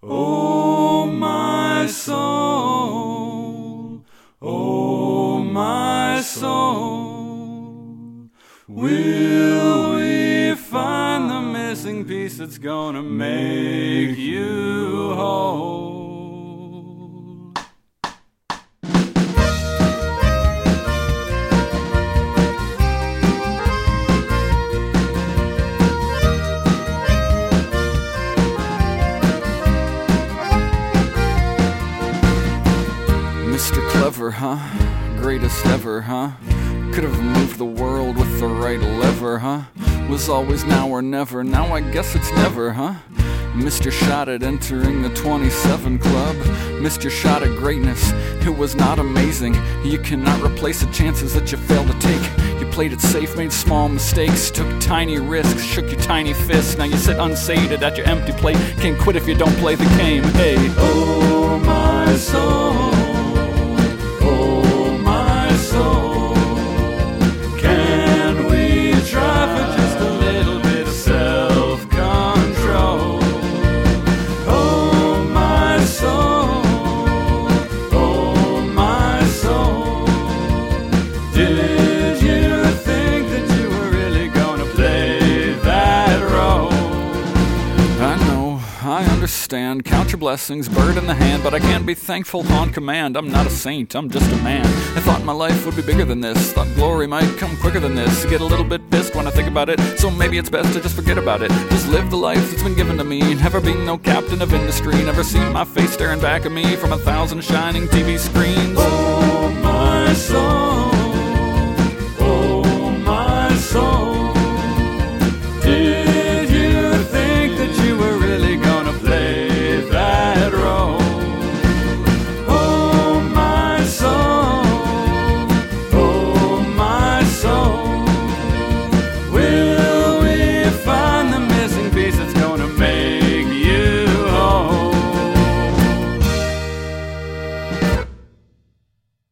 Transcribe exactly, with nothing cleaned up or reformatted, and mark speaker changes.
Speaker 1: Oh, my soul, oh, my soul, will we find the missing piece that's gonna make you whole?
Speaker 2: Mister Clever, huh? Greatest ever, huh? Could have moved the world with the right lever, huh? Was always now or never, now I guess it's never, huh? Missed your shot at entering the twenty-seven club. Missed your shot at greatness, it was not amazing. You cannot replace the chances that you failed to take. You played it safe, made small mistakes, took tiny risks, shook your tiny fists. Now you sit unsated at your empty plate. Can't quit if you don't play the game, hey.
Speaker 1: Oh, my soul, did you think that you were really gonna play that role?
Speaker 2: I know, I understand, count your blessings, bird in the hand, but I can't be thankful on command. I'm not a saint, I'm just a man. I thought my life would be bigger than this, thought glory might come quicker than this. I get a little bit pissed when I think about it, so maybe it's best to just forget about it. Just live the life that's been given to me, never being no captain of industry, never seen my face staring back at me from a thousand shining T V screens.
Speaker 1: Oh, my soul,